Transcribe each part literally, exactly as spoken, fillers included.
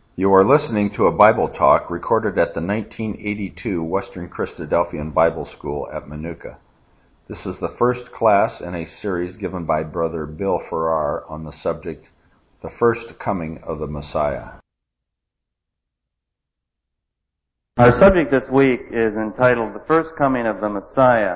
You are listening to a Bible talk recorded at the nineteen eighty-two Western Christadelphian Bible School at Manuka. This is the first class in a series given by Brother Bill Farrar on the subject, The First Coming of the Messiah. Our subject this week is entitled The First Coming of the Messiah,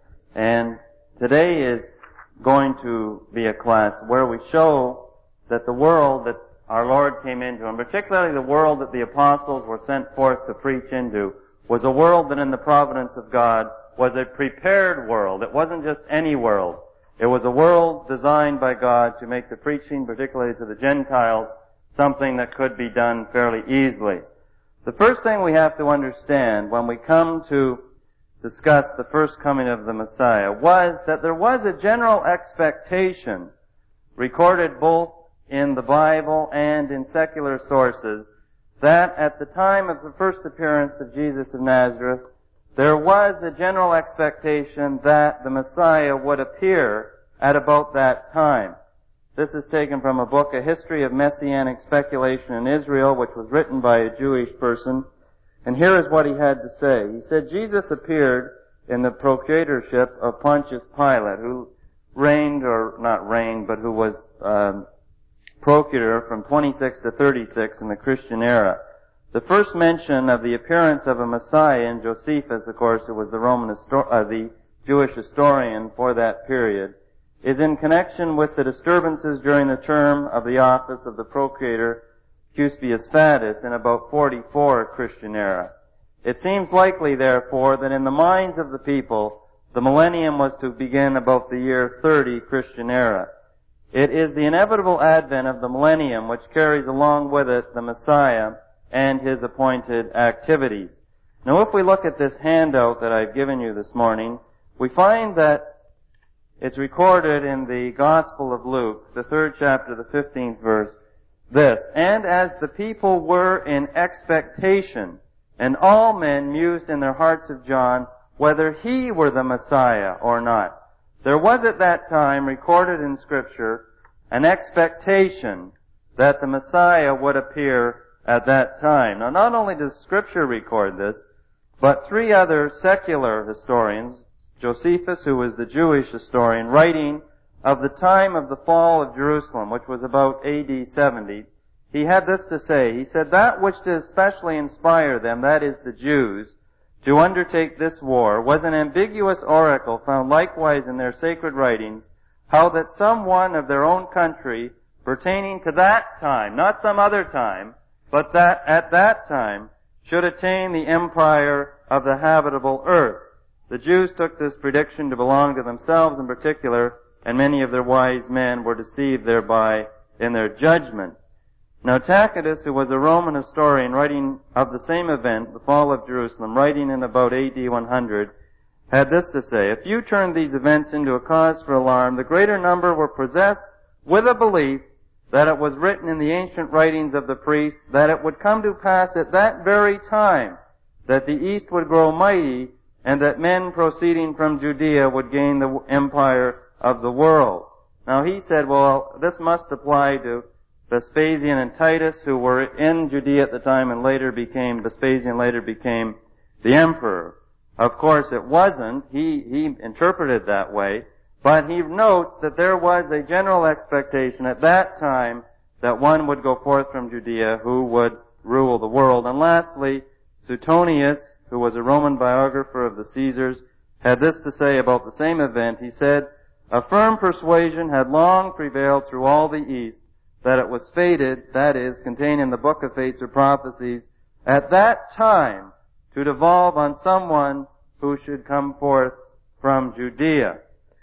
and today is going to be a class where we show that the world that our Lord came into, and particularly the world that the apostles were sent forth to preach into, was a world that in the providence of God was a prepared world. It wasn't just any world. It was a world designed by God to make the preaching, particularly to the Gentiles, something that could be done fairly easily. The first thing we have to understand when we come to discuss the first coming of the Messiah was that there was a general expectation recorded both in the Bible and in secular sources that at the time of the first appearance of Jesus of Nazareth, there was a general expectation that the Messiah would appear at about that time. This is taken from a book, A History of Messianic Speculation in Israel, which was written by a Jewish person. And here is what he had to say. He said, Jesus appeared in the procuratorship of Pontius Pilate, who reigned, or not reigned, but who was um, procurator from twenty-six to thirty-six in the Christian era. The first mention of the appearance of a Messiah in Josephus, of course, who was the Roman histor- uh, the Jewish historian for that period, is in connection with the disturbances during the term of the office of the procurator Cuspius Fadus in about forty-four Christian era. It seems likely, therefore, that in the minds of the people, the millennium was to begin about the year thirty Christian era. It is the inevitable advent of the millennium which carries along with it the Messiah and his appointed activities. Now, if we look at this handout that I've given you this morning, we find that it's recorded in the Gospel of Luke, the third chapter, the fifteenth verse, this, "And as the people were in expectation, and all men mused in their hearts of John, whether he were the Messiah or not." There was at that time recorded in Scripture an expectation that the Messiah would appear at that time. Now, not only does Scripture record this, but three other secular historians, Josephus, who was the Jewish historian, writing of the time of the fall of Jerusalem, which was about A D seventy, he had this to say. He said, "That which did especially inspire them, that is the Jews, to undertake this war, was an ambiguous oracle found likewise in their sacred writings, how that some one of their own country, pertaining to that time, not some other time, but that at that time, should attain the empire of the habitable earth. The Jews took this prediction to belong to themselves in particular, and many of their wise men were deceived thereby in their judgment." Now, Tacitus, who was a Roman historian writing of the same event, the fall of Jerusalem, writing in about A D one hundred, had this to say, "If you turned these events into a cause for alarm, the greater number were possessed with a belief that it was written in the ancient writings of the priests that it would come to pass at that very time that the East would grow mighty and that men proceeding from Judea would gain the empire of the world." Now, he said, well, this must apply to Vespasian and Titus, who were in Judea at the time and later became, Vespasian later became the emperor. Of course, it wasn't. He, he interpreted that way. But he notes that there was a general expectation at that time that one would go forth from Judea who would rule the world. And lastly, Suetonius, who was a Roman biographer of the Caesars, had this to say about the same event. He said, "A firm persuasion had long prevailed through all the East that it was fated, that is, contained in the book of fates or prophecies, at that time to devolve on someone who should come forth from Judea."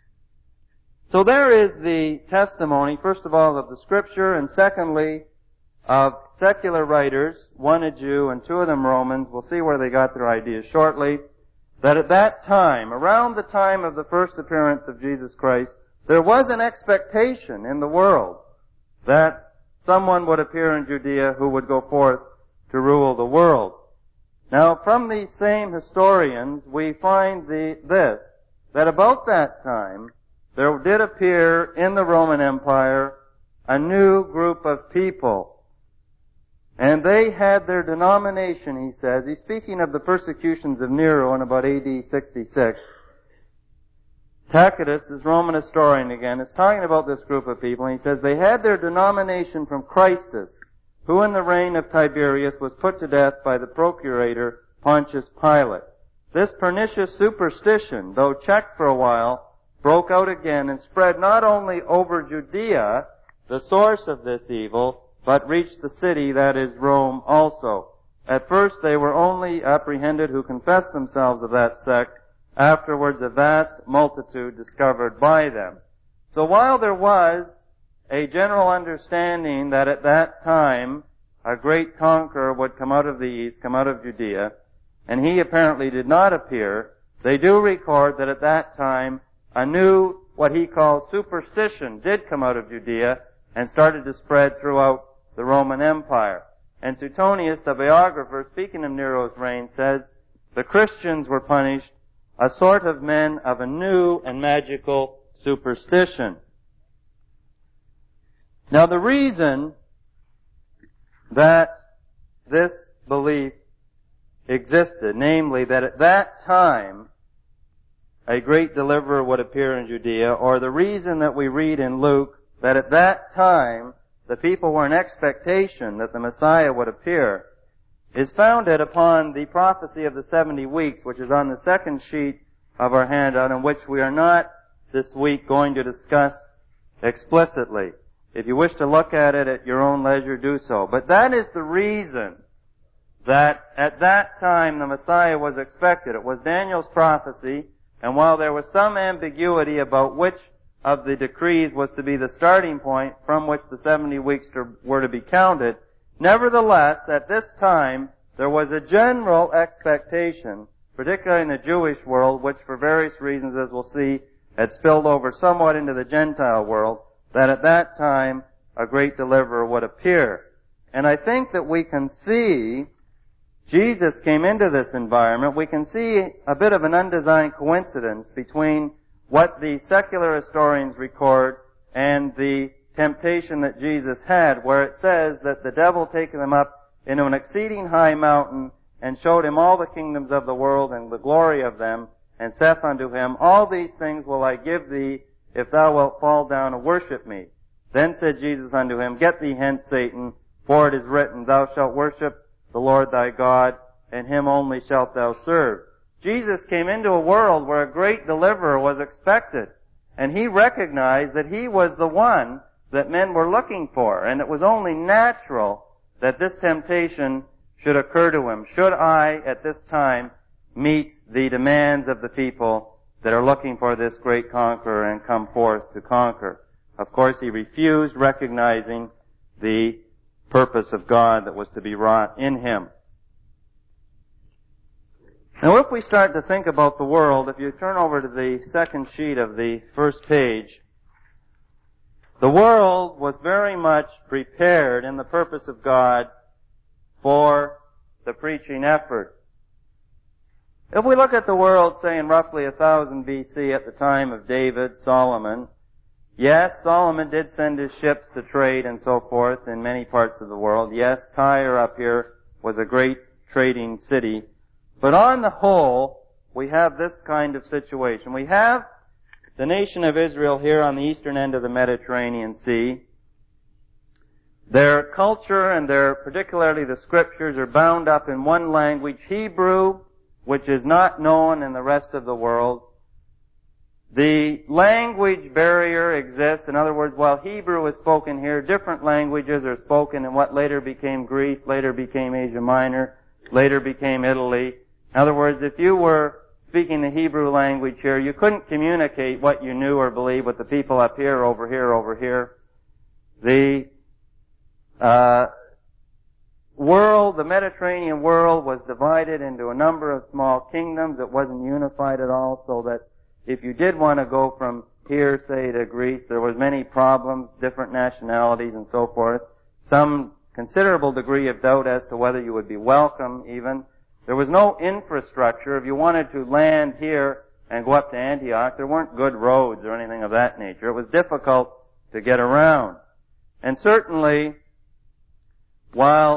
So there is the testimony, first of all, of the Scripture, and secondly, of secular writers, one a Jew and two of them Romans. We'll see where they got their ideas shortly. That at that time, around the time of the first appearance of Jesus Christ, there was an expectation in the world that someone would appear in Judea who would go forth to rule the world. Now, from these same historians, we find the, this, that about that time, there did appear in the Roman Empire a new group of people. And they had their denomination, he says. He's speaking of the persecutions of Nero in about A D sixty-six. Tacitus, this Roman historian again, is talking about this group of people, and he says, they had their denomination from Christus, who in the reign of Tiberius was put to death by the procurator Pontius Pilate. This pernicious superstition, though checked for a while, broke out again and spread not only over Judea, the source of this evil, but reached the city, that is Rome, also. At first they were only apprehended who confessed themselves of that sect, afterwards a vast multitude discovered by them. So while there was a general understanding that at that time a great conqueror would come out of the east, come out of Judea, and he apparently did not appear, they do record that at that time a new, what he calls superstition, did come out of Judea and started to spread throughout the Roman Empire. And Suetonius, the biographer, speaking of Nero's reign, says, the Christians were punished, a sort of men of a new and magical superstition. Now the reason that this belief existed, namely that at that time a great deliverer would appear in Judea, or the reason that we read in Luke that at that time the people were in expectation that the Messiah would appear, is founded upon the prophecy of the seventy weeks, which is on the second sheet of our handout, and which we are not this week going to discuss explicitly. If you wish to look at it at your own leisure, do so. But that is the reason that at that time the Messiah was expected. It was Daniel's prophecy, and while there was some ambiguity about which of the decrees was to be the starting point from which the seventy weeks were to be counted, nevertheless, at this time, there was a general expectation, particularly in the Jewish world, which for various reasons, as we'll see, had spilled over somewhat into the Gentile world, that at that time a great deliverer would appear. And I think that we can see Jesus came into this environment. We can see a bit of an undesigned coincidence between what the secular historians record and the temptation that Jesus had, where it says that the devil taken him up into an exceeding high mountain and showed him all the kingdoms of the world and the glory of them, and saith unto him, all these things will I give thee, if thou wilt fall down and worship me. Then said Jesus unto him, get thee hence, Satan, for it is written, thou shalt worship the Lord thy God, and him only shalt thou serve. Jesus came into a world where a great deliverer was expected, and he recognized that he was the one that men were looking for, and it was only natural that this temptation should occur to him. Should I, at this time, meet the demands of the people that are looking for this great conqueror and come forth to conquer? Of course, he refused, recognizing the purpose of God that was to be wrought in him. Now, if we start to think about the world, if you turn over to the second sheet of the first page, the world was very much prepared in the purpose of God for the preaching effort. If we look at the world, say in roughly one thousand B C at the time of David, Solomon, yes, Solomon did send his ships to trade and so forth in many parts of the world. Yes, Tyre up here was a great trading city. But on the whole, we have this kind of situation. We have the nation of Israel here on the eastern end of the Mediterranean Sea. Their culture and their, particularly the scriptures, are bound up in one language, Hebrew, which is not known in the rest of the world. The language barrier exists. In other words, while Hebrew is spoken here, different languages are spoken in what later became Greece, later became Asia Minor, later became Italy. In other words, if you were speaking the Hebrew language here, you couldn't communicate what you knew or believed with the people up here, over here, over here. The uh, world, the Mediterranean world, was divided into a number of small kingdoms. It wasn't unified at all, so that if you did want to go from here, say, to Greece, there was many problems, different nationalities and so forth. Some considerable degree of doubt as to whether you would be welcome even. There was no infrastructure. If you wanted to land here and go up to Antioch, there weren't good roads or anything of that nature. It was difficult to get around. And certainly, while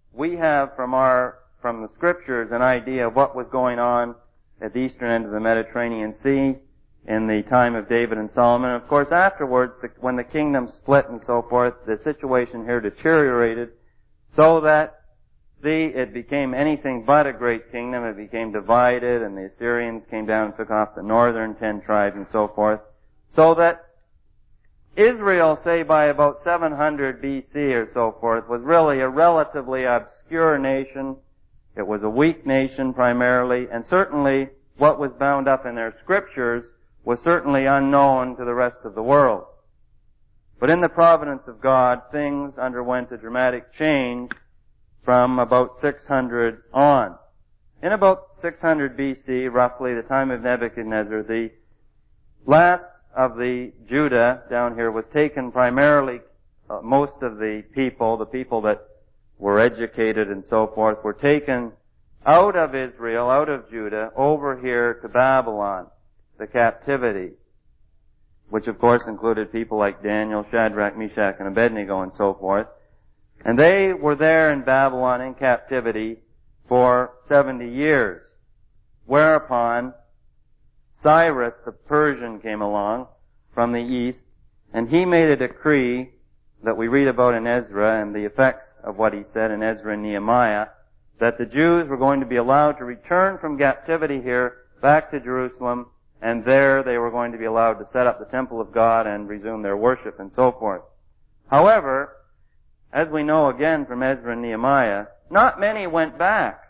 we have from our, from the scriptures an idea of what was going on at the eastern end of the Mediterranean Sea in the time of David and Solomon. And of course, afterwards, the, when the kingdom split and so forth, the situation here deteriorated so that the, it became anything but a great kingdom. It became divided, and the Assyrians came down and took off the northern ten tribes and so forth. So that Israel, say by about seven hundred B C or so forth, was really a relatively obscure nation. It was a weak nation primarily, and certainly what was bound up in their scriptures was certainly unknown to the rest of the world. But in the providence of God, things underwent a dramatic change from about six hundred on. In about six hundred B C, roughly, the time of Nebuchadnezzar, the last of the Judah down here was taken primarily, uh, most of the people, the people that were educated and so forth, were taken out of Israel, out of Judah, over here to Babylon, the captivity, which of course included people like Daniel, Shadrach, Meshach, and Abednego and so forth. And they were there in Babylon in captivity for seventy years, whereupon Cyrus the Persian came along from the east, and he made a decree that we read about in Ezra and the effects of what he said in Ezra and Nehemiah, that the Jews were going to be allowed to return from captivity here back to Jerusalem, and there they were going to be allowed to set up the temple of God and resume their worship and so forth. However, as we know again from Ezra and Nehemiah, not many went back.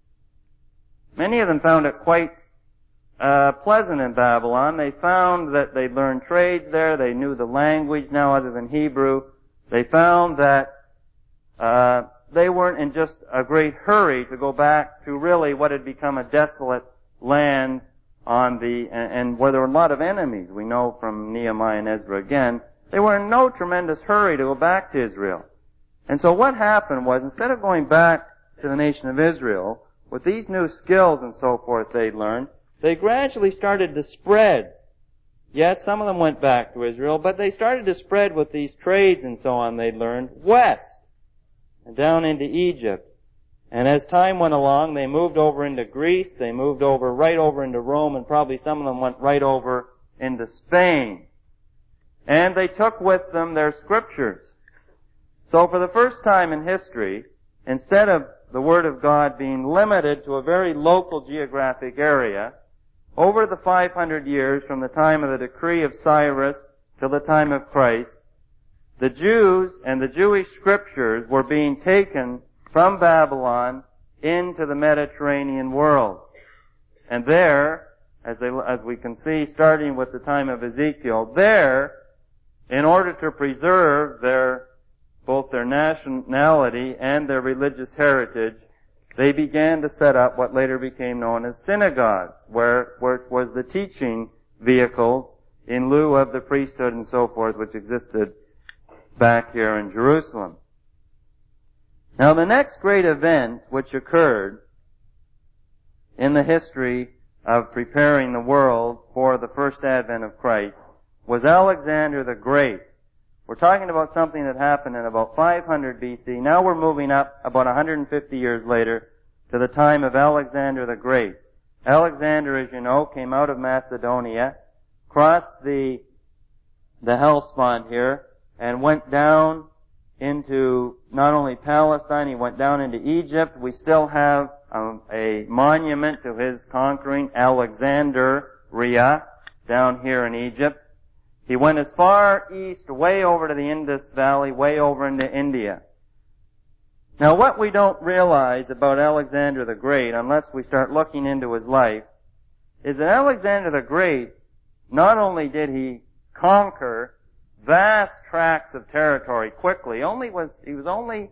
Many of them found it quite uh, pleasant in Babylon. They found that they learned trades there. They knew the language now other than Hebrew. They found that uh, they weren't in just a great hurry to go back to really what had become a desolate land on the, and, and where there were a lot of enemies. We know from Nehemiah and Ezra again, they were in no tremendous hurry to go back to Israel. And so what happened was, instead of going back to the nation of Israel, with these new skills and so forth they'd learned, they gradually started to spread. Yes, some of them went back to Israel, but they started to spread with these trades and so on they'd learned west and down into Egypt. And as time went along, they moved over into Greece, they moved over right over into Rome, and probably some of them went right over into Spain. And they took with them their scriptures. So for the first time in history, instead of the Word of God being limited to a very local geographic area, over the five hundred years from the time of the decree of Cyrus till the time of Christ, the Jews and the Jewish scriptures were being taken from Babylon into the Mediterranean world. And there, as, they, as we can see, starting with the time of Ezekiel, there, in order to preserve their both their nationality and their religious heritage, they began to set up what later became known as synagogues, where, where it was the teaching vehicles in lieu of the priesthood and so forth which existed back here in Jerusalem. Now the next great event which occurred in the history of preparing the world for the first advent of Christ was Alexander the Great. We're talking about something that happened in about five hundred B C. Now we're moving up about one hundred fifty years later to the time of Alexander the Great. Alexander, as you know, came out of Macedonia, crossed the the Hellespont here, and went down into not only Palestine, he went down into Egypt. We still have um, a monument to his conquering Alexandria down here in Egypt. He went as far east, way over to the Indus Valley, way over into India. Now what we don't realize about Alexander the Great, unless we start looking into his life, is that Alexander the Great, not only did he conquer vast tracts of territory quickly, only was, he was only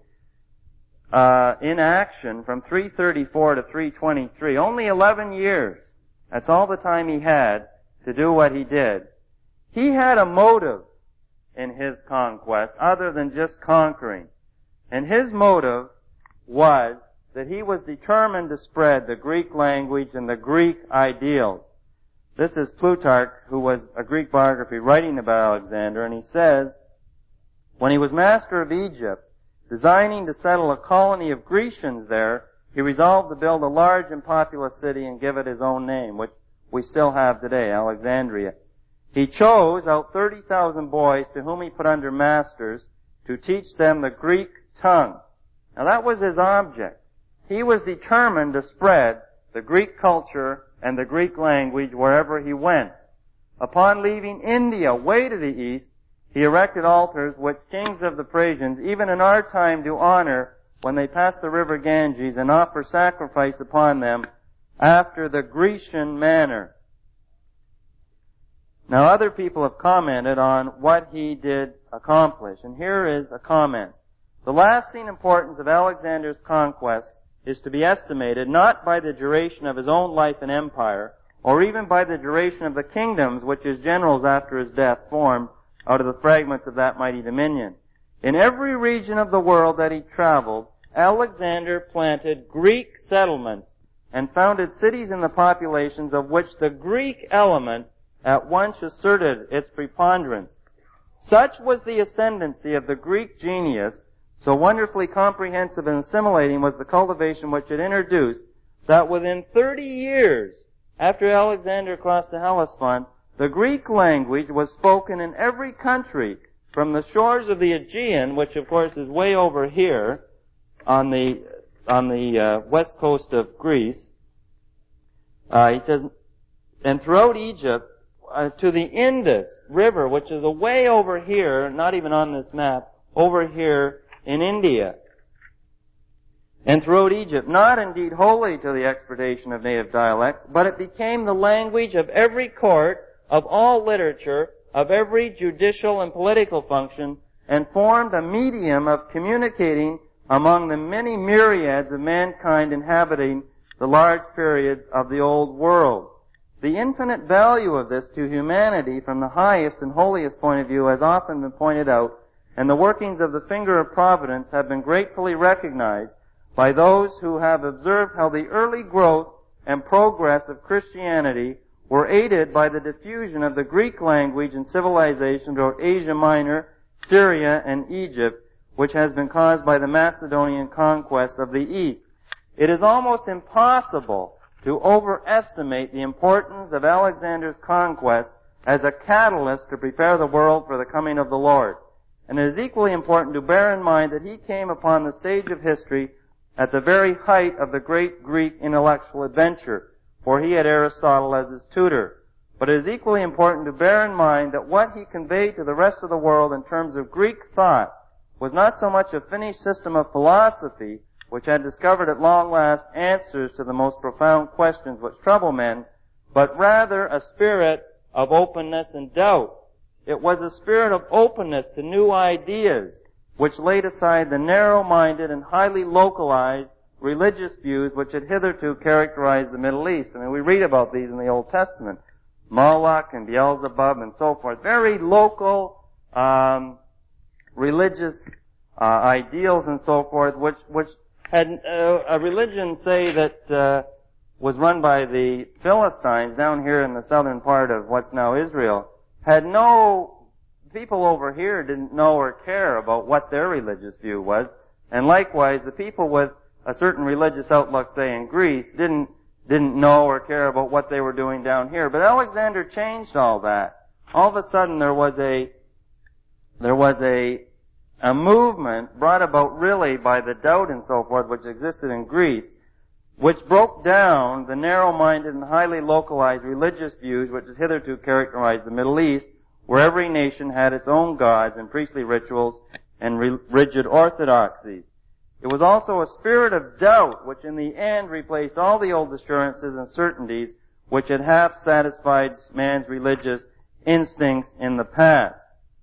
uh, in action from three thirty-four to three twenty-three, only eleven years. That's all the time he had to do what he did. He had a motive in his conquest other than just conquering. And his motive was that he was determined to spread the Greek language and the Greek ideals. This is Plutarch, who was a Greek biography writing about Alexander, and he says, when he was master of Egypt, designing to settle a colony of Grecians there, he resolved to build a large and populous city and give it his own name, which we still have today, Alexandria. He chose out thirty thousand boys to whom he put under masters to teach them the Greek tongue. Now that was his object. He was determined to spread the Greek culture and the Greek language wherever he went. Upon leaving India way to the east, he erected altars which kings of the Persians, even in our time, do honor when they pass the river Ganges and offer sacrifice upon them after the Grecian manner. Now other people have commented on what he did accomplish, and here is a comment. The lasting importance of Alexander's conquest is to be estimated not by the duration of his own life and empire, or even by the duration of the kingdoms which his generals after his death formed out of the fragments of that mighty dominion. In every region of the world that he traveled, Alexander planted Greek settlements and founded cities in the populations of which the Greek element at once asserted its preponderance. Such was the ascendancy of the Greek genius, so wonderfully comprehensive and assimilating was the cultivation which it introduced, that within thirty years after Alexander crossed the Hellespont, the Greek language was spoken in every country, from the shores of the Aegean, which of course is way over here on the on the uh, west coast of Greece. Uh, he says, and throughout Egypt uh, to the Indus River, which is way over here, not even on this map, over here in India. And throughout Egypt, not indeed wholly to the exportation of native dialects, but it became the language of every court, of all literature, of every judicial and political function, and formed a medium of communicating among the many myriads of mankind inhabiting the large periods of the old world. The infinite value of this to humanity from the highest and holiest point of view has often been pointed out, and the workings of the finger of providence have been gratefully recognized by those who have observed how the early growth and progress of Christianity were aided by the diffusion of the Greek language and civilization throughout Asia Minor, Syria, and Egypt, which has been caused by the Macedonian conquest of the East. It is almost impossible to overestimate the importance of Alexander's conquest as a catalyst to prepare the world for the coming of the Lord. And it is equally important to bear in mind that he came upon the stage of history at the very height of the great Greek intellectual adventure, for he had Aristotle as his tutor. But it is equally important to bear in mind that what he conveyed to the rest of the world in terms of Greek thought was not so much a finished system of philosophy, which had discovered at long last answers to the most profound questions which trouble men, but rather a spirit of openness and doubt. It was a spirit of openness to new ideas, which laid aside the narrow-minded and highly localized religious views which had hitherto characterized the Middle East. I mean, we read about these in the Old Testament. Moloch and Beelzebub and so forth. Very local, um, religious, uh, ideals and so forth, which, which had, uh, a religion, say, that, uh, was run by the Philistines down here in the southern part of what's now Israel, had no, people over here didn't know or care about what their religious view was. And likewise, the people with a certain religious outlook, say in Greece, didn't, didn't know or care about what they were doing down here. But Alexander changed all that. All of a sudden there was a, there was a, a movement brought about really by the doubt and so forth which existed in Greece, which broke down the narrow-minded and highly localized religious views which had hitherto characterized the Middle East, where every nation had its own gods and priestly rituals and re- rigid orthodoxies. It was also a spirit of doubt which in the end replaced all the old assurances and certainties which had half satisfied man's religious instincts in the past.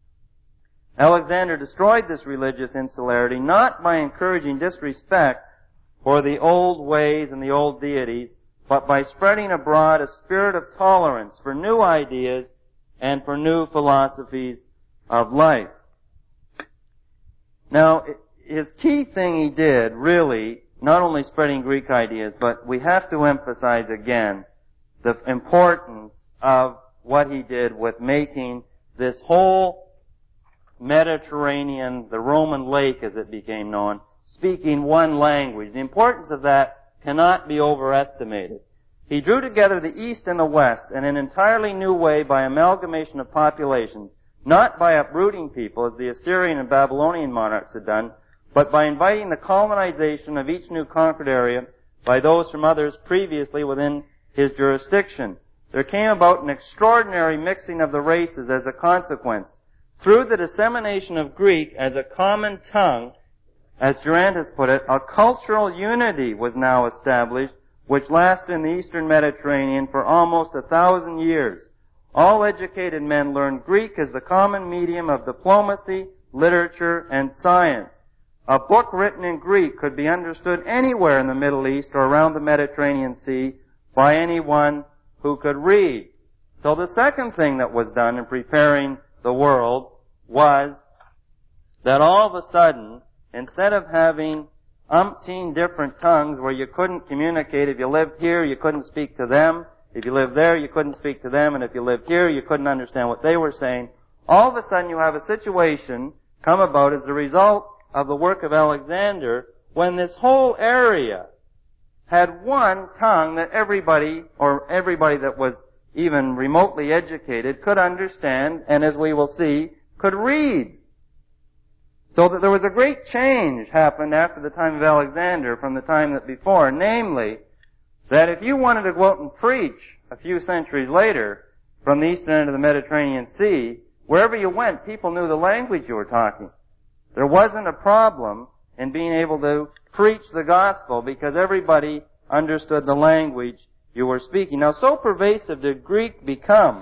Alexander destroyed this religious insularity not by encouraging disrespect for the old ways and the old deities, but by spreading abroad a spirit of tolerance for new ideas and for new philosophies of life. Now, his key thing he did, really, not only spreading Greek ideas, but we have to emphasize again the importance of what he did with making this whole Mediterranean, the Roman lake as it became known, speaking one language. The importance of that cannot be overestimated. He drew together the East and the West in an entirely new way by amalgamation of populations, not by uprooting people as the Assyrian and Babylonian monarchs had done, but by inviting the colonization of each new conquered area by those from others previously within his jurisdiction. There came about an extraordinary mixing of the races as a consequence. Through the dissemination of Greek as a common tongue, as Durant has put it, a cultural unity was now established which lasted in the Eastern Mediterranean for almost a thousand years. All educated men learned Greek as the common medium of diplomacy, literature, and science. A book written in Greek could be understood anywhere in the Middle East or around the Mediterranean Sea by anyone who could read. So the second thing that was done in preparing the world was that all of a sudden, instead of having umpteen different tongues where you couldn't communicate, if you lived here, you couldn't speak to them. If you lived there, you couldn't speak to them. And if you lived here, you couldn't understand what they were saying. All of a sudden, you have a situation come about as a result of the work of Alexander when this whole area had one tongue that everybody, or everybody that was even remotely educated, could understand, and as we will see, could read. So that there was a great change happened after the time of Alexander from the time that before, namely, that if you wanted to go out and preach a few centuries later from the eastern end of the Mediterranean Sea, wherever you went, people knew the language you were talking. There wasn't a problem in being able to preach the gospel because everybody understood the language you were speaking. Now, so pervasive did Greek become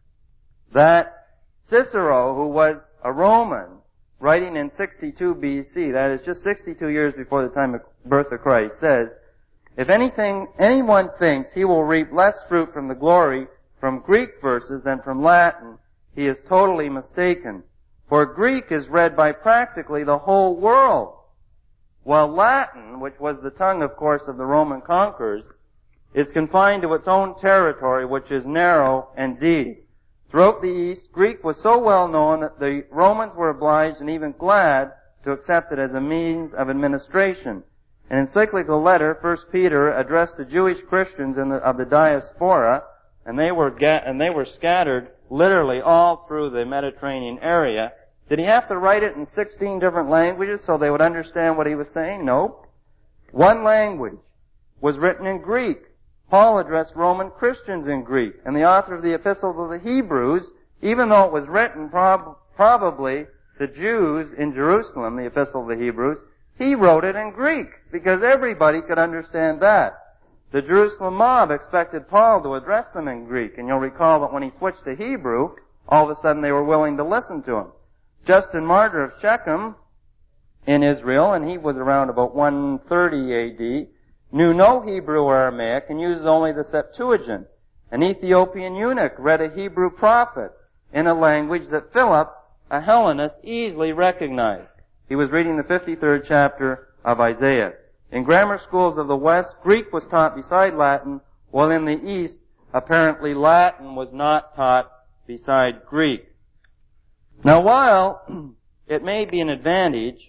that Cicero, who was a Roman, writing in sixty-two B C, that is just sixty-two years before the time of birth of Christ, says, if anything, anyone thinks he will reap less fruit from the glory from Greek verses than from Latin, he is totally mistaken. For Greek is read by practically the whole world, while Latin, which was the tongue, of course, of the Roman conquerors, is confined to its own territory, which is narrow and deep. Throughout the East, Greek was so well known that the Romans were obliged and even glad to accept it as a means of administration. An encyclical letter, First Peter, addressed to Jewish Christians in the, of the diaspora, and they were ga- and they were scattered literally all through the Mediterranean area. Did he have to write it in sixteen different languages so they would understand what he was saying? Nope. One language was written in Greek. Paul addressed Roman Christians in Greek, and the author of the Epistle to the Hebrews, even though it was written prob- probably to Jews in Jerusalem, the Epistle to the Hebrews, he wrote it in Greek, because everybody could understand that. The Jerusalem mob expected Paul to address them in Greek, and you'll recall that when he switched to Hebrew, all of a sudden they were willing to listen to him. Justin Martyr of Shechem in Israel, and he was around about one thirty A D, knew no Hebrew or Aramaic and used only the Septuagint. An Ethiopian eunuch read a Hebrew prophet in a language that Philip, a Hellenist, easily recognized. He was reading the fifty-third chapter of Isaiah. In grammar schools of the West, Greek was taught beside Latin, while in the East, apparently Latin was not taught beside Greek. Now, while it may be an advantage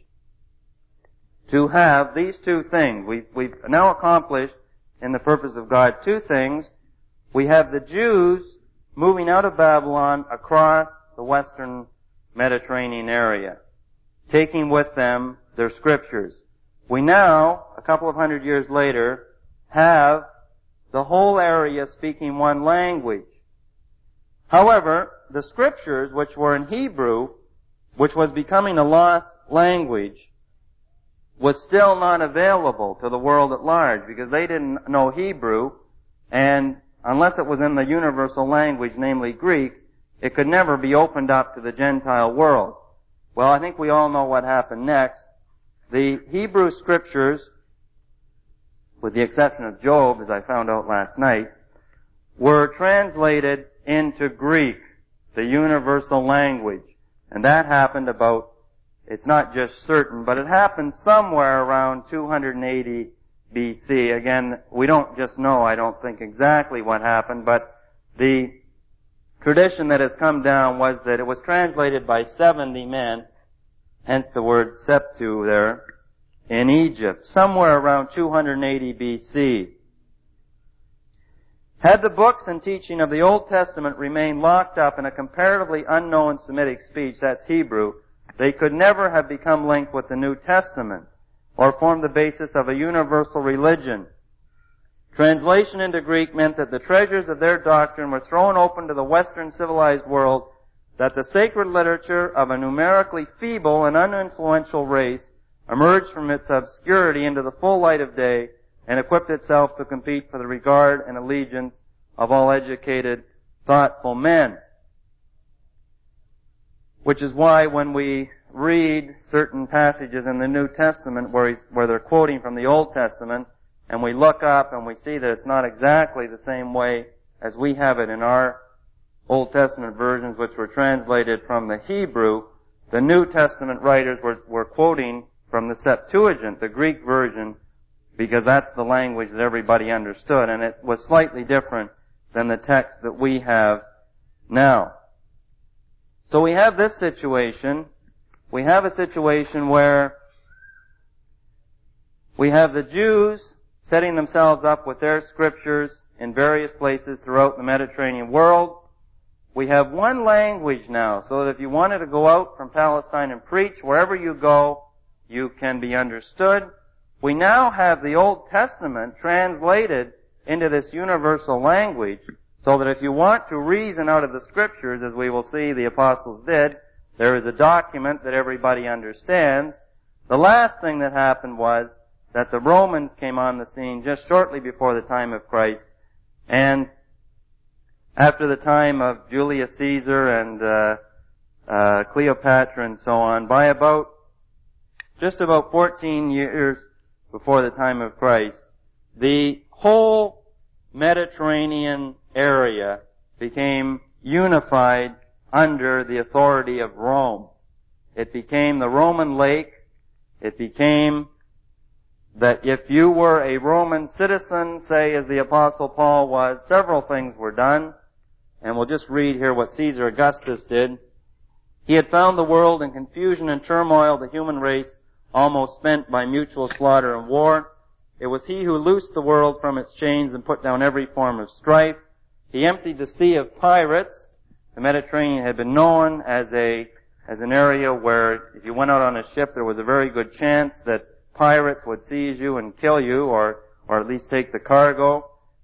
to have these two things, we've, we've now accomplished in the purpose of God two things. We have the Jews moving out of Babylon across the western Mediterranean area, taking with them their scriptures. We now, a couple of hundred years later, have the whole area speaking one language. However, the scriptures, which were in Hebrew, which was becoming a lost language, was still not available to the world at large because they didn't know Hebrew, and unless it was in the universal language, namely Greek, it could never be opened up to the Gentile world. Well, I think we all know what happened next. The Hebrew scriptures, with the exception of Job, as I found out last night, were translated into Greek, the universal language. And that happened about, it's not just certain, but it happened somewhere around two hundred eighty B C. Again, we don't just know, I don't think, exactly what happened, but the tradition that has come down was that it was translated by seventy men, hence the word septu there, in Egypt, somewhere around two hundred eighty B C. Had the books and teaching of the Old Testament remained locked up in a comparatively unknown Semitic speech, that's Hebrew, they could never have become linked with the New Testament or formed the basis of a universal religion. Translation into Greek meant that the treasures of their doctrine were thrown open to the Western civilized world, that the sacred literature of a numerically feeble and uninfluential race emerged from its obscurity into the full light of day and equipped itself to compete for the regard and allegiance of all educated, thoughtful men. Which is why when we read certain passages in the New Testament where, he's, where they're quoting from the Old Testament, and we look up and we see that it's not exactly the same way as we have it in our Old Testament versions, which were translated from the Hebrew, the New Testament writers were, were quoting from the Septuagint, the Greek version, because that's the language that everybody understood, and it was slightly different than the text that we have now. So we have this situation. We have a situation where we have the Jews setting themselves up with their scriptures in various places throughout the Mediterranean world. We have one language now, so that if you wanted to go out from Palestine and preach, wherever you go, you can be understood. We now have the Old Testament translated into this universal language, so that if you want to reason out of the scriptures, as we will see the apostles did, there is a document that everybody understands. The last thing that happened was that the Romans came on the scene just shortly before the time of Christ, and after the time of Julius Caesar and uh, uh, Cleopatra and so on, by about just about fourteen years before the time of Christ, the whole Mediterranean area became unified under the authority of Rome. It became the Roman lake. It became that if you were a Roman citizen, say as the Apostle Paul was, several things were done. And we'll just read here what Caesar Augustus did. He had found the world in confusion and turmoil, the human race almost spent by mutual slaughter and war. It was he who loosed the world from its chains and put down every form of strife. He emptied the sea of pirates. The Mediterranean had been known as a as an area where if you went out on a ship, there was a very good chance that pirates would seize you and kill you, or or at least take the cargo.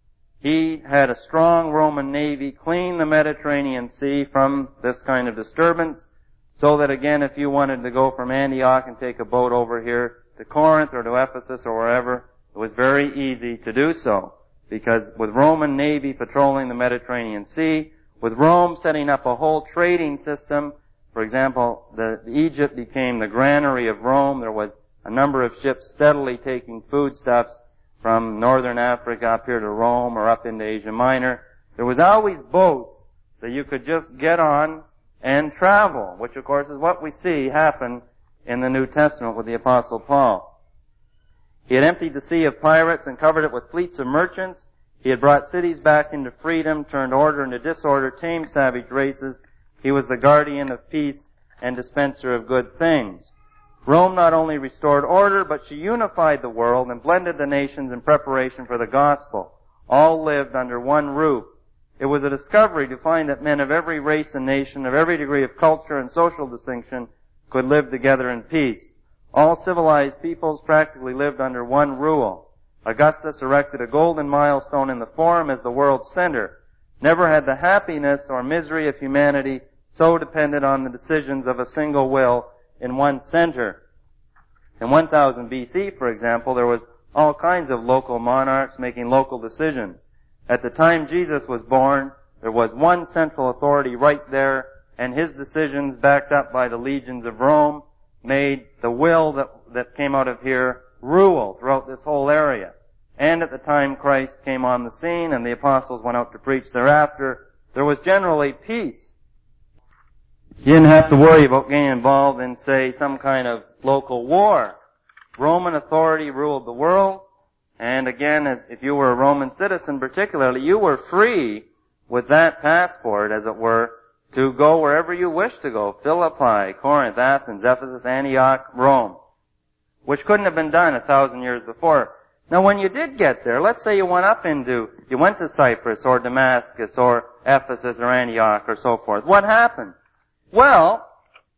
He had a strong Roman navy clean the Mediterranean Sea from this kind of disturbance, so that again, if you wanted to go from Antioch and take a boat over here to Corinth or to Ephesus or wherever, it was very easy to do so. Because with Roman navy patrolling the Mediterranean Sea, with Rome setting up a whole trading system, for example, the, Egypt became the granary of Rome. There was a number of ships steadily taking foodstuffs from northern Africa up here to Rome or up into Asia Minor. There was always boats that you could just get on and travel, which of course is what we see happen in the New Testament with the Apostle Paul. He had emptied the sea of pirates and covered it with fleets of merchants. He had brought cities back into freedom, turned order into disorder, tamed savage races. He was the guardian of peace and dispenser of good things. Rome not only restored order, but she unified the world and blended the nations in preparation for the gospel. All lived under one roof. It was a discovery to find that men of every race and nation, of every degree of culture and social distinction, could live together in peace. All civilized peoples practically lived under one rule. Augustus erected a golden milestone in the Forum as the world's center. Never had the happiness or misery of humanity so depended on the decisions of a single will in one center. In one thousand B C, for example, there was all kinds of local monarchs making local decisions. At the time Jesus was born, there was one central authority right there, and his decisions, backed up by the legions of Rome, made the will that, that came out of here rule throughout this whole area. And at the time Christ came on the scene and the apostles went out to preach thereafter, there was generally peace. You didn't have to worry about getting involved in, say, some kind of local war. Roman authority ruled the world, and again, as if you were a Roman citizen particularly, you were free with that passport, as it were, to go wherever you wish to go. Philippi, Corinth, Athens, Ephesus, Antioch, Rome. Which couldn't have been done a thousand years before. Now when you did get there, let's say you went up into, you went to Cyprus or Damascus or Ephesus or Antioch or so forth. What happened? Well,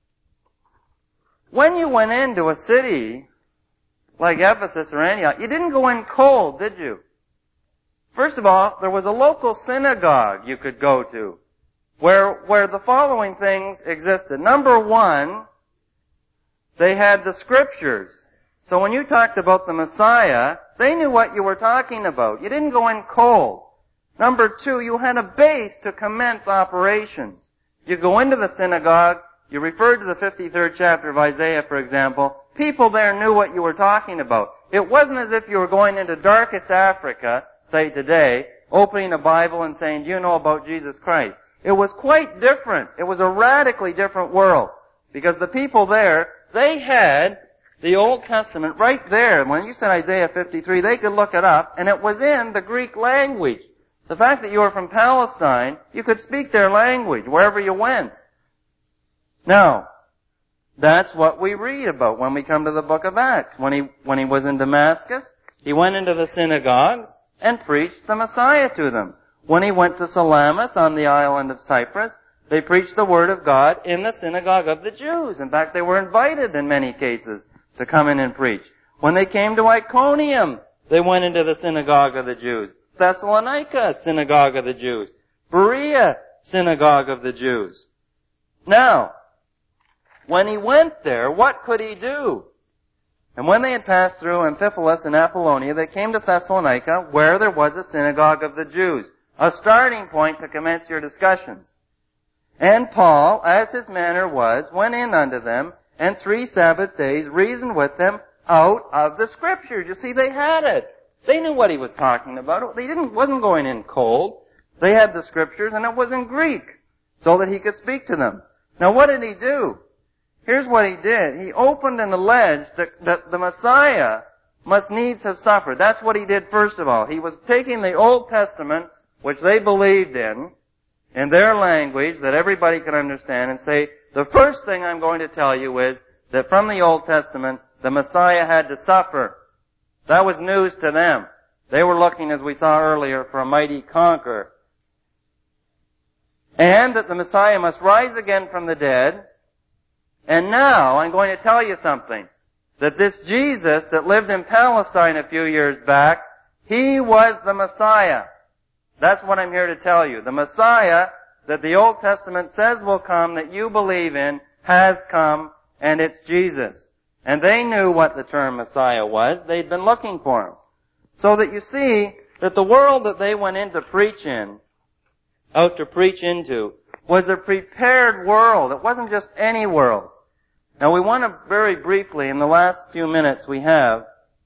when you went into a city like Ephesus or Antioch, you didn't go in cold, did you? First of all, there was a local synagogue you could go to where, where the following things existed. Number one, they had the scriptures. So when you talked about the Messiah, they knew what you were talking about. You didn't go in cold. Number two, you had a base to commence operations. You go into the synagogue, you referred to the fifty-third chapter of Isaiah, for example. People there knew what you were talking about. It wasn't as if you were going into darkest Africa, say today, opening a Bible and saying, do you know about Jesus Christ? It was quite different. It was a radically different world. Because the people there, they had the Old Testament right there. When you said Isaiah fifty-three, they could look it up, and it was in the Greek language. The fact that you were from Palestine, you could speak their language wherever you went. Now, that's what we read about when we come to the book of Acts. When he, when he was in Damascus, he went into the synagogues and preached the Messiah to them. When he went to Salamis on the island of Cyprus, they preached the Word of God in the synagogue of the Jews. In fact, they were invited in many cases to come in and preach. When they came to Iconium, they went into the synagogue of the Jews. Thessalonica, synagogue of the Jews. Berea, synagogue of the Jews. Now, when he went there, what could he do? And when they had passed through Amphipolis and Apollonia, they came to Thessalonica, where there was a synagogue of the Jews. A starting point to commence your discussions. And Paul, as his manner was, went in unto them, and three Sabbath days reasoned with them out of the Scriptures. You see, they had it. They knew what he was talking about. They didn't, wasn't going in cold. They had the Scriptures, and it was in Greek, so that he could speak to them. Now what did he do? Here's what he did. He opened and alleged that, that the Messiah must needs have suffered. That's what he did first of all. He was taking the Old Testament, which they believed in, in their language that everybody could understand, and say, the first thing I'm going to tell you is that from the Old Testament, the Messiah had to suffer. That was news to them. They were looking, as we saw earlier, for a mighty conqueror. And that the Messiah must rise again from the dead. And now, I'm going to tell you something. That this Jesus that lived in Palestine a few years back, he was the Messiah. That's what I'm here to tell you. The Messiah that the Old Testament says will come, that you believe in, has come, and it's Jesus. And they knew what the term Messiah was. They'd been looking for him. So that you see that the world that they went in to preach in, out to preach into, was a prepared world. It wasn't just any world. Now we want to very briefly, in the last few minutes we have,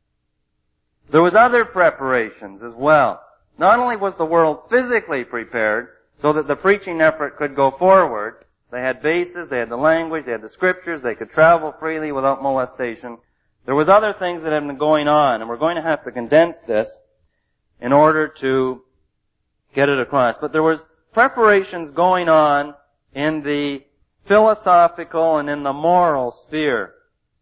there was other preparations as well. Not only was the world physically prepared so that the preaching effort could go forward, they had bases, they had the language, they had the Scriptures, they could travel freely without molestation. There was other things that had been going on, and we're going to have to condense this in order to get it across. But there was preparations going on in the philosophical and in the moral sphere.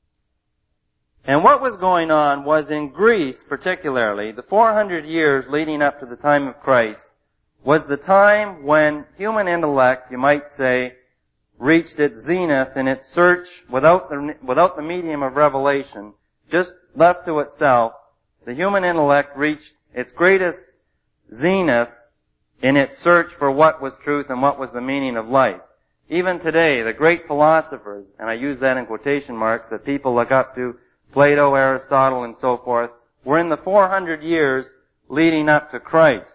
And what was going on was in Greece particularly, the four hundred years leading up to the time of Christ, was the time when human intellect, you might say, reached its zenith in its search without the, without the medium of revelation, just left to itself. The human intellect reached its greatest zenith in its search for what was truth and what was the meaning of life. Even today, the great philosophers, and I use that in quotation marks, that people look up to, Plato, Aristotle, and so forth, were in the four hundred years leading up to Christ.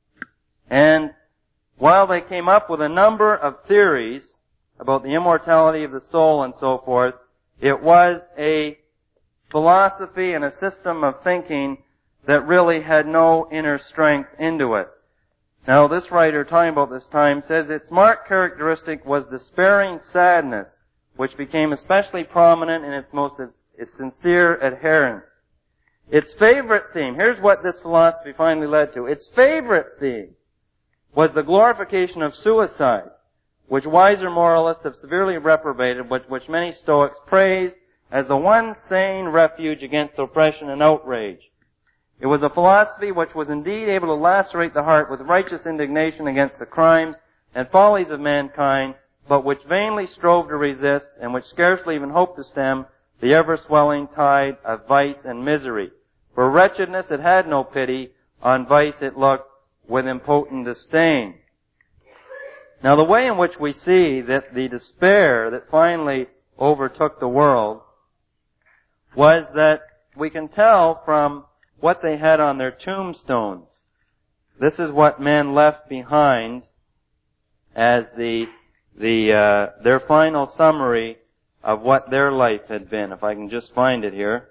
And while they came up with a number of theories about the immortality of the soul and so forth, it was a philosophy and a system of thinking that really had no inner strength into it. Now, this writer talking about this time says its marked characteristic was despairing sadness, which became especially prominent in its most its sincere adherents. Its favorite theme, here's what this philosophy finally led to. Its favorite theme was the glorification of suicide, which wiser moralists have severely reprobated, which, which many Stoics praised as the one sane refuge against oppression and outrage. It was a philosophy which was indeed able to lacerate the heart with righteous indignation against the crimes and follies of mankind, but which vainly strove to resist and which scarcely even hoped to stem the ever-swelling tide of vice and misery. For wretchedness it had no pity, on vice it looked with impotent disdain. Now the way in which we see that the despair that finally overtook the world was that we can tell from what they had on their tombstones. This is what men left behind as the the uh, their final summary of what their life had been. If I can just find it here.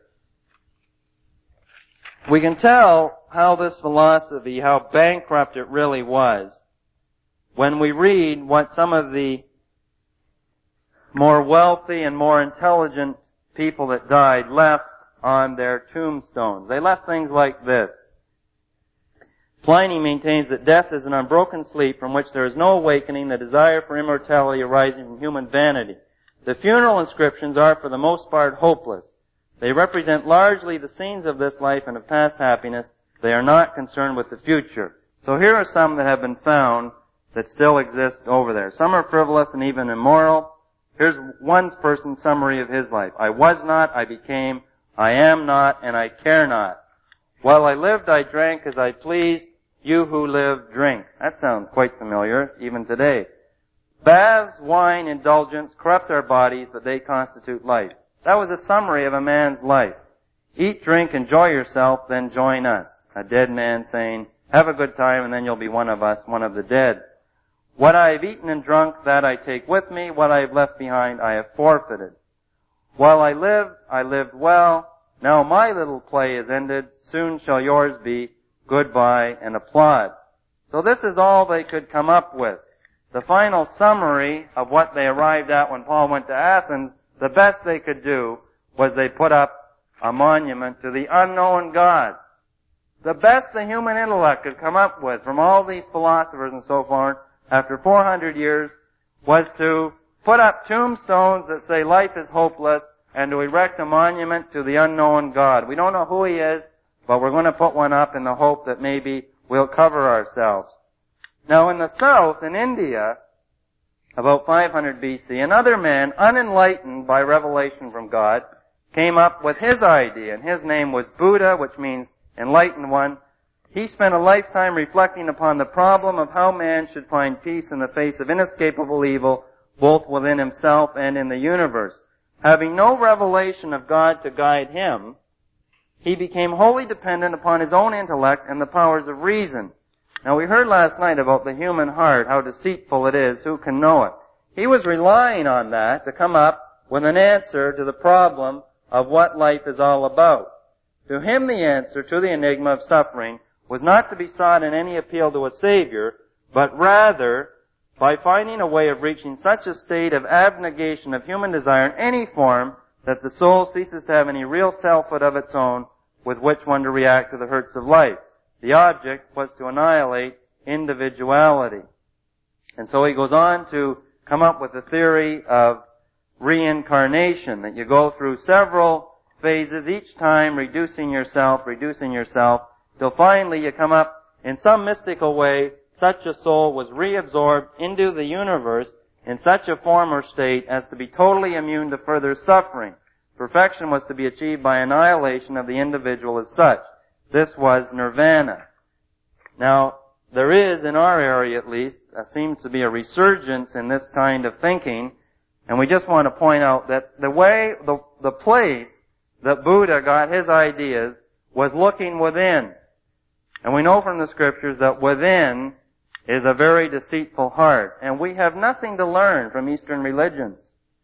We can tell how this philosophy, how bankrupt it really was, when we read what some of the more wealthy and more intelligent people that died left on their tombstones. They left things like this. Pliny maintains that death is an unbroken sleep from which there is no awakening, the desire for immortality arising from human vanity. The funeral inscriptions are for the most part hopeless. They represent largely the scenes of this life and of past happiness. They are not concerned with the future. So here are some that have been found that still exist over there. Some are frivolous and even immoral. Here's one person's summary of his life. I was not, I became, I am not, and I care not. While I lived, I drank as I pleased. You who live, drink. That sounds quite familiar, even today. Baths, wine, indulgence corrupt our bodies, but they constitute life. That was a summary of a man's life. Eat, drink, enjoy yourself, then join us. A dead man saying, have a good time, and then you'll be one of us, one of the dead. What I have eaten and drunk, that I take with me. What I have left behind, I have forfeited. While I lived, I lived well. Now my little play is ended. Soon shall yours be. Goodbye and applaud. So this is all they could come up with. The final summary of what they arrived at when Paul went to Athens, the best they could do was they put up a monument to the unknown God. The best the human intellect could come up with from all these philosophers and so forth after four hundred years was to put up tombstones that say life is hopeless and to erect a monument to the unknown God. We don't know who he is, but we're going to put one up in the hope that maybe we'll cover ourselves. Now in the south, in India, about five hundred B C, another man, unenlightened by revelation from God, came up with his idea, and his name was Buddha, which means enlightened one. He spent a lifetime reflecting upon the problem of how man should find peace in the face of inescapable evil, both within himself and in the universe. Having no revelation of God to guide him, he became wholly dependent upon his own intellect and the powers of reason. Now we heard last night about the human heart, how deceitful it is, who can know it. He was relying on that to come up with an answer to the problem of what life is all about. To him the answer to the enigma of suffering was not to be sought in any appeal to a Savior, but rather by finding a way of reaching such a state of abnegation of human desire in any form that the soul ceases to have any real selfhood of its own with which one to react to the hurts of life. The object was to annihilate individuality. And so he goes on to come up with the theory of reincarnation, that you go through several phases, each time reducing yourself, reducing yourself, till finally you come up in some mystical way, such a soul was reabsorbed into the universe in such a form or state as to be totally immune to further suffering. Perfection was to be achieved by annihilation of the individual as such. This was nirvana. Now, there is, in our area at least, uh, seems to be a resurgence in this kind of thinking, and we just want to point out that the way, the, the place that Buddha got his ideas was looking within. And we know from the scriptures that within is a very deceitful heart. And we have nothing to learn from Eastern religions.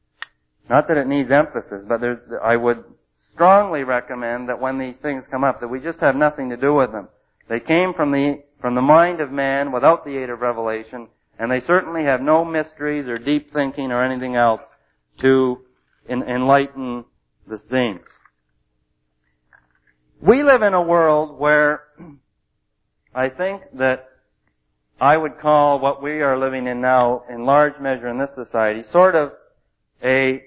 Not that it needs emphasis, but there's, I would strongly recommend that when these things come up, that we just have nothing to do with them. They came from the, from the mind of man without the aid of revelation, and they certainly have no mysteries or deep thinking or anything else to en- enlighten the saints. We live in a world where I think that I would call what we are living in now, in large measure in this society, sort of a,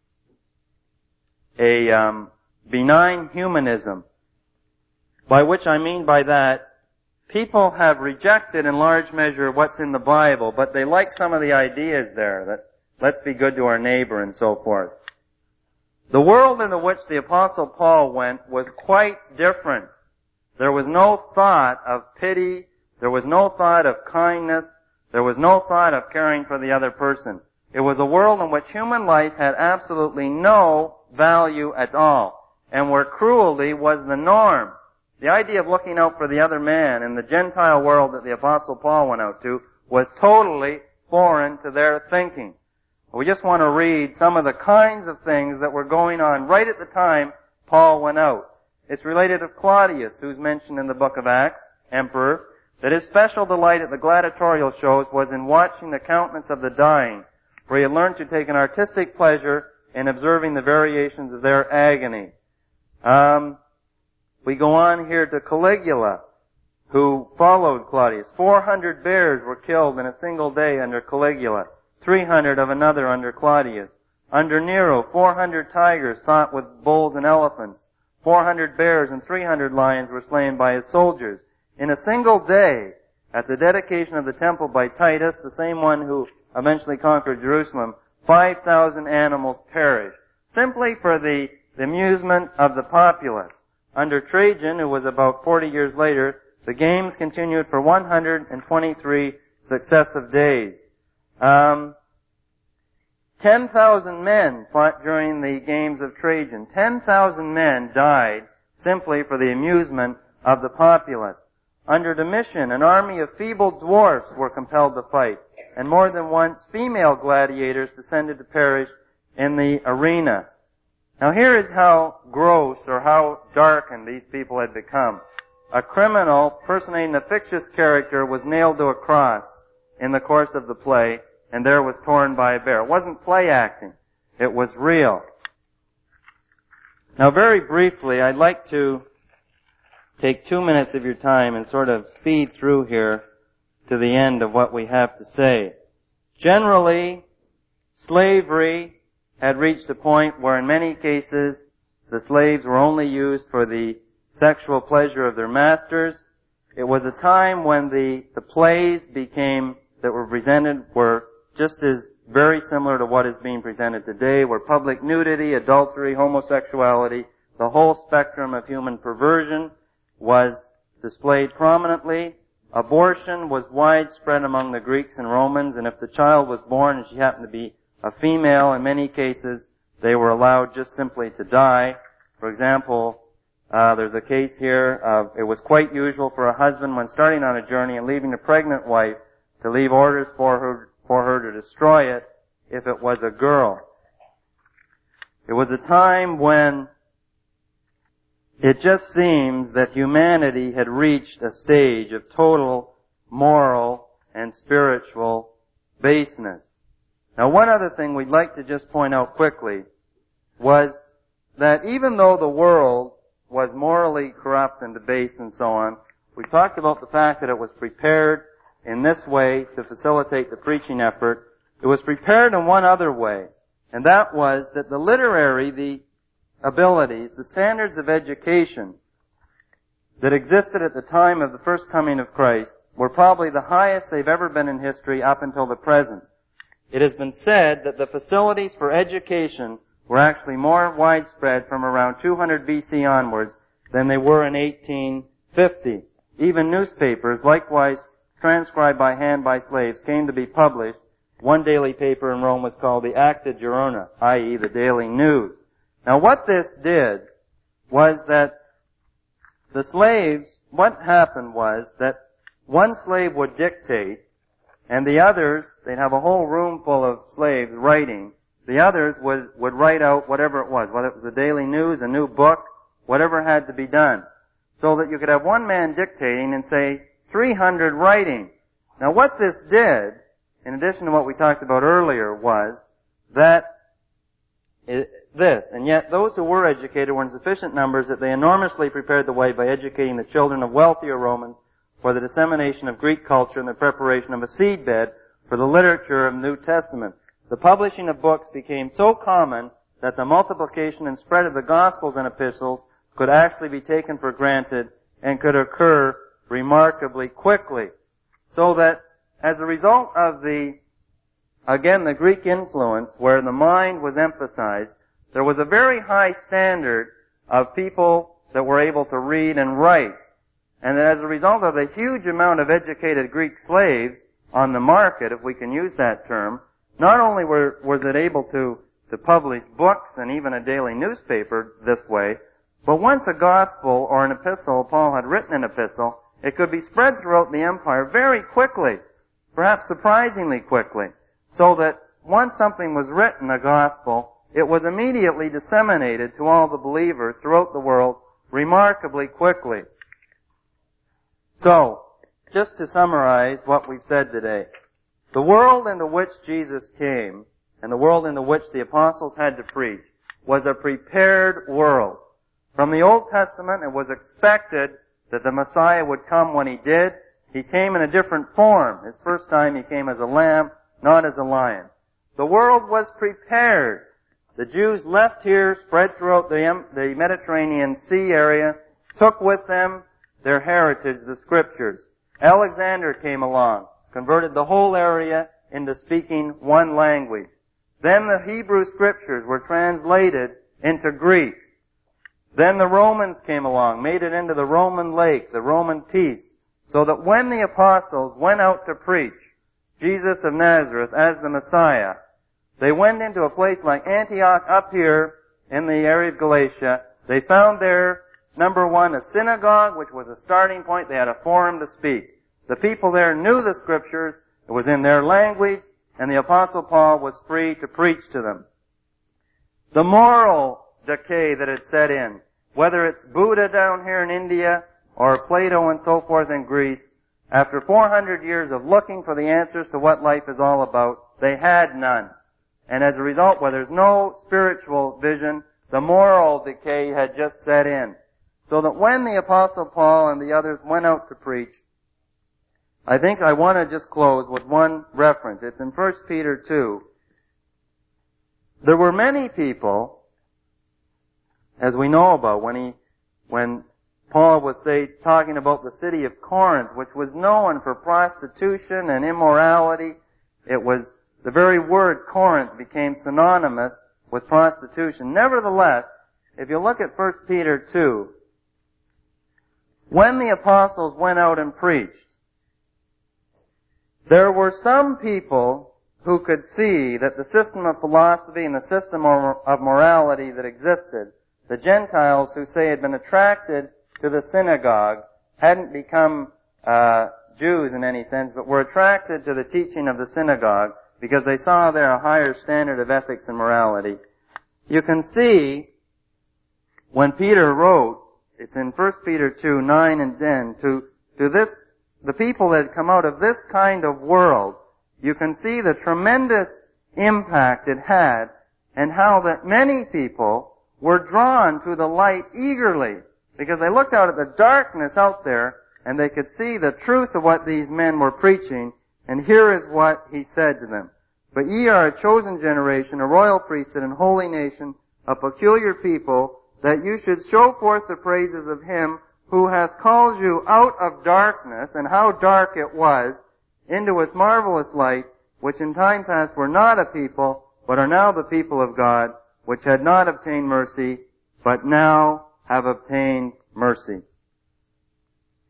a um, benign humanism. By which I mean by that, people have rejected in large measure what's in the Bible, but they like some of the ideas there, that let's be good to our neighbor and so forth. The world into which the Apostle Paul went was quite different. There was no thought of pity, there was no thought of kindness, there was no thought of caring for the other person. It was a world in which human life had absolutely no value at all, and where cruelty was the norm. The idea of looking out for the other man in the Gentile world that the Apostle Paul went out to was totally foreign to their thinking. We just want to read some of the kinds of things that were going on right at the time Paul went out. It's related to Claudius, who's mentioned in the book of Acts, emperor, that his special delight at the gladiatorial shows was in watching the countenance of the dying, for he had learned to take an artistic pleasure in observing the variations of their agony. Um, we go on here to Caligula, who followed Claudius. four hundred bears were killed in a single day under Caligula, three hundred of another under Claudius. Under Nero, four hundred tigers fought with bulls and elephants. four hundred bears and three hundred lions were slain by his soldiers. In a single day, at the dedication of the temple by Titus, the same one who eventually conquered Jerusalem, five thousand animals perished, simply for the, the amusement of the populace. Under Trajan, who was about forty years later, the games continued for one hundred twenty-three successive days. Um, ten thousand men fought during the games of Trajan. ten thousand men died simply for the amusement of the populace. Under Domitian, an army of feeble dwarfs were compelled to fight, and more than once female gladiators descended to perish in the arena. Now here is how gross or how darkened these people had become. A criminal personating a fictitious character was nailed to a cross in the course of the play, and there was torn by a bear. It wasn't play acting. It was real. Now very briefly, I'd like to take two minutes of your time and sort of speed through here to the end of what we have to say. Generally, slavery had reached a point where in many cases the slaves were only used for the sexual pleasure of their masters. It was a time when the, the plays became, that were presented were just as very similar to what is being presented today, where public nudity, adultery, homosexuality, the whole spectrum of human perversion was displayed prominently. Abortion was widespread among the Greeks and Romans, and if the child was born and she happened to be a female, in many cases, they were allowed just simply to die. For example, uh, there's a case here of, it was quite usual for a husband when starting on a journey and leaving a pregnant wife to leave orders for her, for her to destroy it if it was a girl. It was a time when it just seems that humanity had reached a stage of total moral and spiritual baseness. Now, one other thing we'd like to just point out quickly was that even though the world was morally corrupt and debased and so on, we talked about the fact that it was prepared in this way to facilitate the preaching effort. It was prepared in one other way, and that was that the literary, the abilities, the standards of education that existed at the time of the first coming of Christ were probably the highest they've ever been in history up until the present. It has been said that the facilities for education were actually more widespread from around two hundred B C onwards than they were in eighteen fifty. Even newspapers, likewise transcribed by hand by slaves, came to be published. One daily paper in Rome was called the Acta Diurna, that is the Daily News. Now what this did was that the slaves, what happened was that one slave would dictate, and the others, they'd have a whole room full of slaves writing. The others would, would write out whatever it was, whether it was the Daily News, a new book, whatever had to be done. So that you could have one man dictating and say three hundred writing. Now what this did, in addition to what we talked about earlier, was that it, this, and yet those who were educated were in sufficient numbers that they enormously prepared the way by educating the children of wealthier Romans for the dissemination of Greek culture and the preparation of a seedbed for the literature of the New Testament. The publishing of books became so common that the multiplication and spread of the Gospels and epistles could actually be taken for granted and could occur remarkably quickly. So that as a result of the, again, the Greek influence where the mind was emphasized, there was a very high standard of people that were able to read and write. And that as a result of the huge amount of educated Greek slaves on the market, if we can use that term, not only were, was it able to, to publish books and even a daily newspaper this way, but once a gospel or an epistle, Paul had written an epistle, it could be spread throughout the empire very quickly, perhaps surprisingly quickly, so that once something was written, a gospel, it was immediately disseminated to all the believers throughout the world remarkably quickly. So, just to summarize what we've said today, the world into which Jesus came and the world into which the apostles had to preach was a prepared world. From the Old Testament, it was expected that the Messiah would come when he did. He came in a different form. His first time he came as a lamb, not as a lion. The world was prepared. The Jews left here, spread throughout the, the Mediterranean Sea area, took with them their heritage, the Scriptures. Alexander came along, converted the whole area into speaking one language. Then the Hebrew Scriptures were translated into Greek. Then the Romans came along, made it into the Roman lake, the Roman peace, so that when the apostles went out to preach Jesus of Nazareth as the Messiah, they went into a place like Antioch up here in the area of Galatia. They found there, number one, a synagogue, which was a starting point. They had a forum to speak. The people there knew the Scriptures. It was in their language, and the Apostle Paul was free to preach to them. The moral decay that had set in, whether it's Buddha down here in India or Plato and so forth in Greece, after four hundred years of looking for the answers to what life is all about, they had none. And as a result, where there's no spiritual vision, the moral decay had just set in. So that when the Apostle Paul and the others went out to preach, I think I want to just close with one reference. It's in First Peter two. There were many people, as we know about, when he, when Paul was, say, talking about the city of Corinth, which was known for prostitution and immorality. It was, the very word Corinth became synonymous with prostitution. Nevertheless, if you look at First Peter two, when the apostles went out and preached, there were some people who could see that the system of philosophy and the system of morality that existed, the Gentiles who say had been attracted to the synagogue, hadn't become uh, Jews in any sense, but were attracted to the teaching of the synagogue because they saw there a higher standard of ethics and morality. You can see when Peter wrote, it's in First Peter two, nine and ten, to, to this, the people that had come out of this kind of world, you can see the tremendous impact it had and how that many people were drawn to the light eagerly because they looked out at the darkness out there and they could see the truth of what these men were preaching, and here is what he said to them. But ye are a chosen generation, a royal priesthood and holy nation, a peculiar people, that you should show forth the praises of him who hath called you out of darkness, and how dark it was, into his marvelous light, which in time past were not a people, but are now the people of God, which had not obtained mercy, but now have obtained mercy.